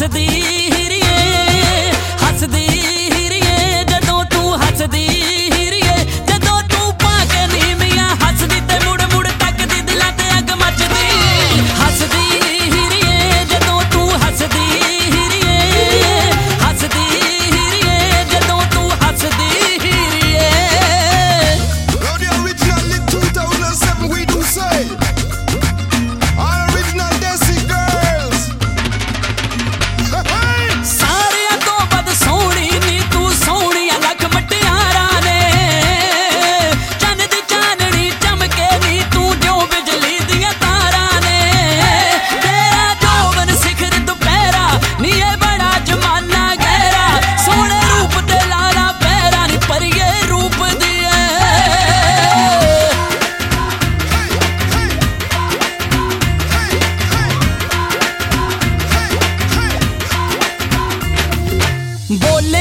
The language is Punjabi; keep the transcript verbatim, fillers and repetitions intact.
ਹੱਸਦੀ ਹੀਰੀਏ ਹੱਸਦੀ ਹੀਰੀਏ ਜਦੋਂ ਤੂੰ ਹੱਸਦੀ ਹੀਰੀਏ ਜਦੋਂ ਤੂੰ ਪਾ ਕੇ ਨੀਵੀਆਂ ਹੱਸਦੀ ਤੇ ਮੁੜ ਮੁੜ ਤੱਕਦੀ ਦਿਲਾਂ ਤੇ ਅੱਗ ਮੱਚਦੀ ਹੱਸਦੀ ਹੀਰੀਏ ਜਦੋਂ ਤੂੰ ਹੱਸਦੀ ਹੀਰੀਏ ਹੱਸਦੀ ਹੀਰੀਏ ਜਦੋਂ ਤੂੰ ਹੱਸਦੀ ਹੀਰੀਏ Now the original in two thousand seven we do say our original Desi girls. Hey! ਸਾਰਿਆਂ ਤੋਂ ਵੱਧ ਸੋਹਣੀ ਨੀ ਤੂੰ ਸੋਹਣੀਆਂ ਲੱਖ ਮਟਿਆਰਾਂ ਨੇ ਚੰਨ ਦੀ ਚਾਨਣੀ ਚਮਕੇ ਨੀ ਤੂੰ ਜੋ ਬਿਜਲੀ ਦੀਆਂ ਤਾਰਾਂ ਨੇ ਤੇਰਾ ਜੋਬਨ ਸਿਖਰ ਦੁਪਹਿਰਾ ਨੀ ਇਹ ਬੜਾ ਜਮਾਨਾ ਗਹਿਰਾ ਸੋਹਣੇ ਰੂਪ ਤੇ ਲਾਲਾ ਪੈਰਾ ਨੀ ਪਰੀਏ ਰੂਪ ਦੀ ਐ ਬੋਲੇ